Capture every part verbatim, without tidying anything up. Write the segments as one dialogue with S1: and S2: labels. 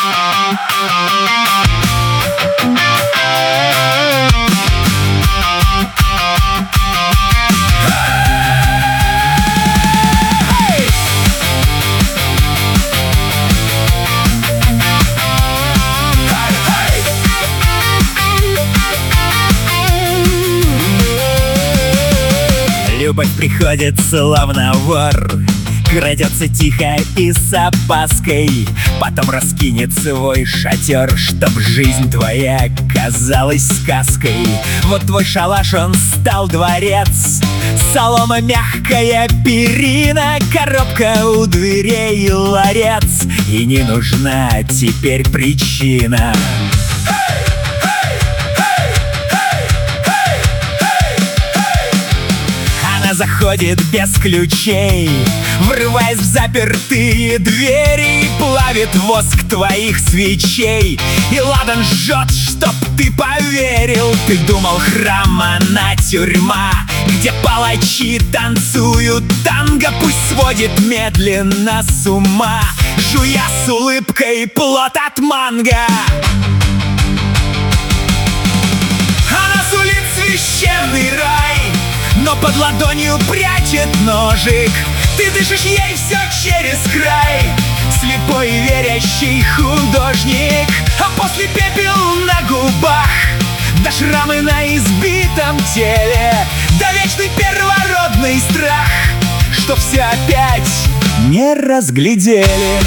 S1: Любовь приходит словно вор, крадется тихо и с опаской, потом раскинет свой шатер, чтоб жизнь твоя казалась сказкой. Вот твой шалаш, он стал дворец, солома мягкая, перина, коробка у дверей, ларец, и не нужна теперь причина. Она заходит без ключей, врываясь в запертые двери, плавит воск твоих свечей, и ладан жжет, чтоб ты поверил. Ты думал, храм, она тюрьма, где палачи танцуют танго, пусть сводит медленно с ума, жуя с улыбкой плод от манго. Она сулит священный рай, но под ладонью прячет ножик. Ты дышишь ей все через край, слепой и верящий художник. А после пепел на губах, да шрамы на избитом теле, да вечный первородный страх, что все опять не разглядели.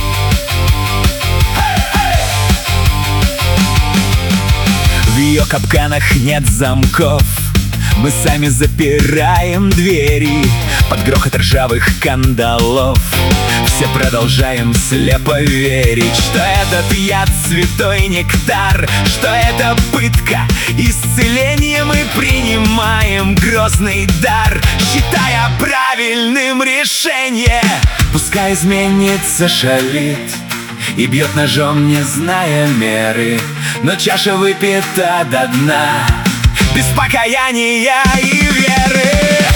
S1: В ее капканах нет замков, мы сами запираем двери под грохот ржавых кандалов. Все продолжаем слепо верить, что этот яд святой нектар, что это пытка, исцеление мы принимаем грозный дар, считая правильным решение. Пускай изменница шалит и бьет ножом, не зная меры, но чаша выпита до дна, без покаяния и веры.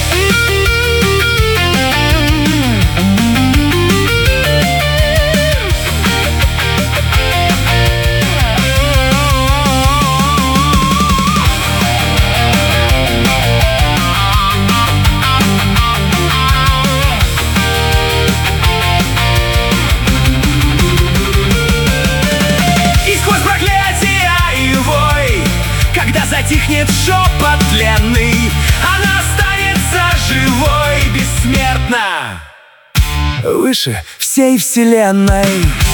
S1: И сквозь проклятия и вой, когда затихнет шепот тленный, она останется живой, бессмертна, выше всей вселенной.